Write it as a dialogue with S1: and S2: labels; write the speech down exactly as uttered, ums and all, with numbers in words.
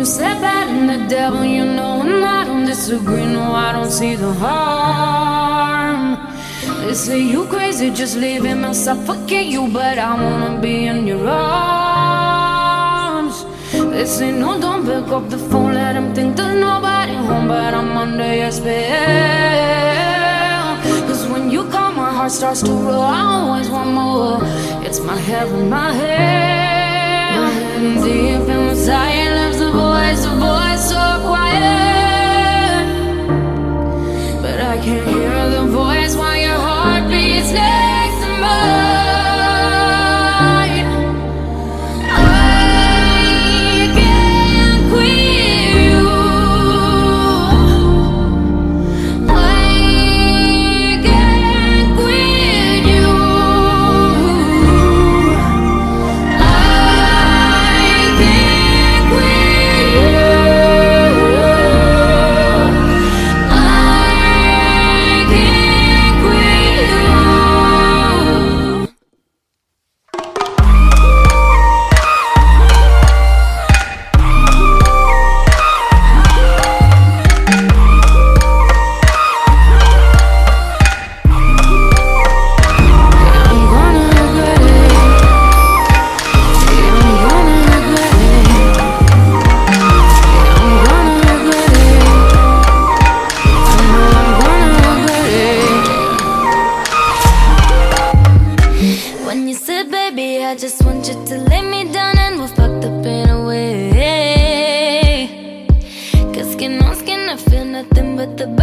S1: said bad and the devil, you know, and I don't disagree. No, I don't see the harm. They say you crazy, just leave him and suffocate you, but I wanna be in your arms. They say no, don't pick up the phone, let him think there's nobody home, but I'm under your spell. Cause when you call, my heart starts to roll. I always want more. It's my heaven, my hell. And deep inside lives the voice, the voice so quiet, but I can't hear the voice while your heart beats next to mine.
S2: I just want you to lay me down and we'll fuck the pain away. Cause skin on skin, I feel nothing but the